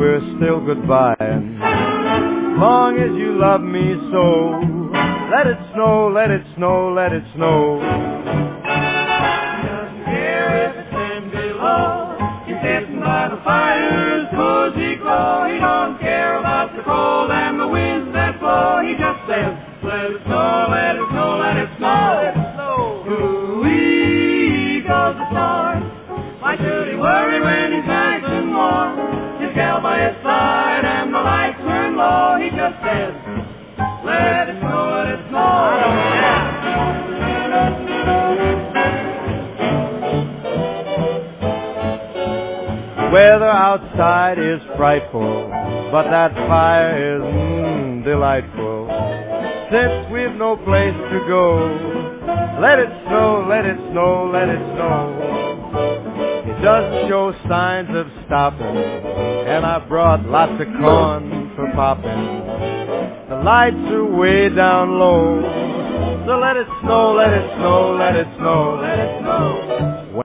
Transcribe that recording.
we're still goodbying. Long as you love me so, let it snow, let it snow, let it snow. He doesn't care if it's 10 below. He's sitting by the fire's cozy glow. He don't care about the cold and the winds that blow. He just says, let it snow, let it snow, let it snow, let it snow. Ooh-wee goes the storm. Why should he worry when he's nice and warm? His gal by his side and the lights turn low. He just says, let it snow, let it snow. Weather outside is frightful, but that fire is delightful. Since we've no place to go, let it snow, let it snow, let it snow. It doesn't show signs of stopping, and I brought lots of corn for popping. The lights are way down low, so let it snow, let it snow, let it snow, let it snow.